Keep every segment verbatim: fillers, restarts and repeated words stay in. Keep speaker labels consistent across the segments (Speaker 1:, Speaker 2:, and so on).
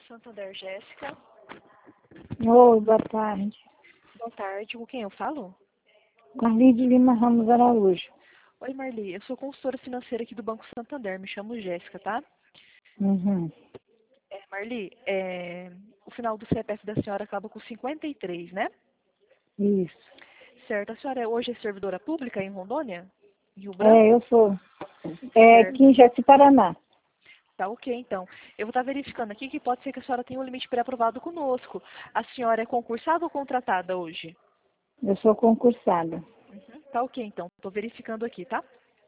Speaker 1: Santander, Jéssica.
Speaker 2: Oi, boa tarde.
Speaker 1: Boa tarde. Com quem eu falo?
Speaker 2: Marli de Lima Ramos Araújo.
Speaker 1: Oi, Marli. Eu sou consultora financeira aqui do Banco Santander. Me chamo Jéssica, tá?
Speaker 2: Uhum.
Speaker 1: É, Marli, é, o final do C P F da senhora acaba com cinquenta e três, né?
Speaker 2: Isso.
Speaker 1: Certo. A senhora é- hoje é servidora pública em Rondônia? Em Rio Branco?
Speaker 2: É, eu sou. É
Speaker 1: Certo.
Speaker 2: aqui em Jaci, Paraná.
Speaker 1: Tá ok, então. Eu vou estar verificando aqui que pode ser que a senhora tenha um limite pré-aprovado conosco. A senhora é concursada ou contratada hoje?
Speaker 2: Eu sou concursada.
Speaker 1: Uhum. Tá ok, então. Estou verificando aqui, tá?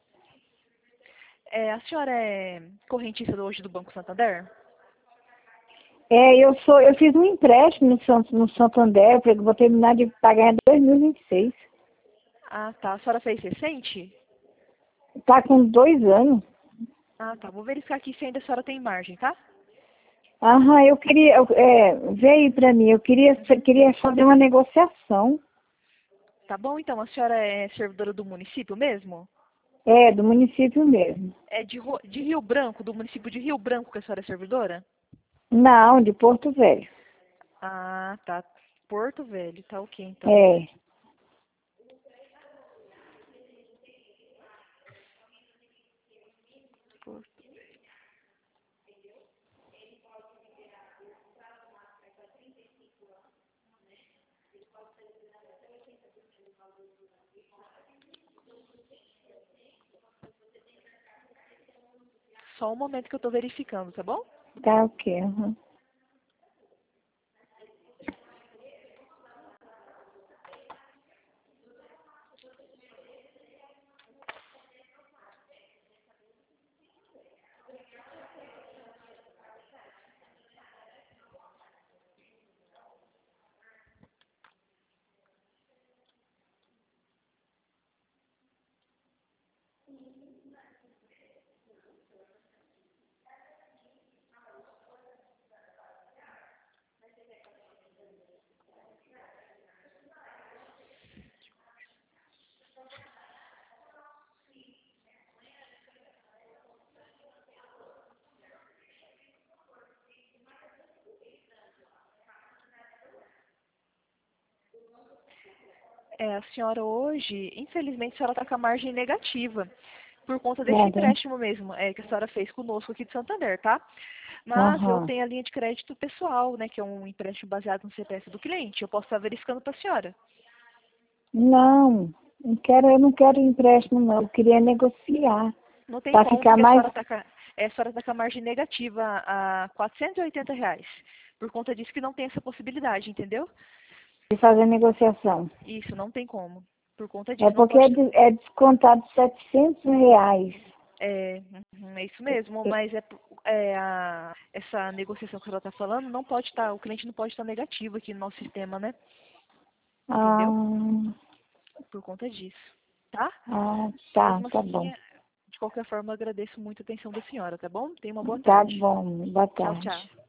Speaker 1: É, a senhora é correntista hoje do Banco Santander?
Speaker 2: É, eu sou, eu fiz um empréstimo no, San- no Santander, porque eu vou terminar de pagar em dois mil e vinte e seis.
Speaker 1: Ah, tá. A senhora fez recente?
Speaker 2: Tá com dois anos.
Speaker 1: Ah, tá. Vou verificar aqui se ainda a senhora tem margem, tá?
Speaker 2: Aham, eu queria, eu- é, veio pra mim, eu queria, queria fazer uma negociação.
Speaker 1: Tá bom, então. A senhora é servidora do município mesmo?
Speaker 2: É, do município mesmo.
Speaker 1: É de, Ro- de Rio Branco, do município de Rio Branco que a senhora é servidora?
Speaker 2: Não, de Porto Velho.
Speaker 1: Ah, tá. Porto Velho. Tá ok, então.
Speaker 2: É.
Speaker 1: Porto- Só um momento que eu tô verificando, tá bom?
Speaker 2: Tá ok. Aham. É, a senhora hoje, infelizmente, a senhora está com a margem negativa, por conta desse É, né?
Speaker 1: empréstimo mesmo, é, que a senhora fez conosco aqui de Santander, tá? Mas eu
Speaker 2: Aham.
Speaker 1: tenho a linha de crédito pessoal, né, que é um empréstimo baseado no C P F do cliente. Eu posso estar verificando para a senhora.
Speaker 2: Não, não quero, eu não quero empréstimo, não. Eu queria negociar.
Speaker 1: Não tem
Speaker 2: Para
Speaker 1: como,
Speaker 2: ficar
Speaker 1: porque a
Speaker 2: mais.
Speaker 1: senhora está com, a- é, a senhora tá com a margem negativa a quatrocentos e oitenta reais. Por conta disso que não tem essa possibilidade, entendeu?
Speaker 2: De fazer negociação.
Speaker 1: Isso, não tem como. Por conta
Speaker 2: É
Speaker 1: disso, não
Speaker 2: porque é,
Speaker 1: pode.
Speaker 2: de- é descontado setecentos reais.
Speaker 1: É, uhum, é isso mesmo, mas é, é a, essa negociação que a senhora está falando não pode estar, o cliente não pode estar negativo aqui no nosso sistema, né? Entendeu?
Speaker 2: Ah,
Speaker 1: Por conta disso, tá?
Speaker 2: ah, tá,
Speaker 1: Mesmo
Speaker 2: tá
Speaker 1: assim,
Speaker 2: bom.
Speaker 1: de qualquer forma, eu agradeço muito a atenção da senhora, tá bom? Tenha uma boa
Speaker 2: Tá
Speaker 1: tarde.
Speaker 2: bom, boa
Speaker 1: Tchau,
Speaker 2: tarde.
Speaker 1: tchau.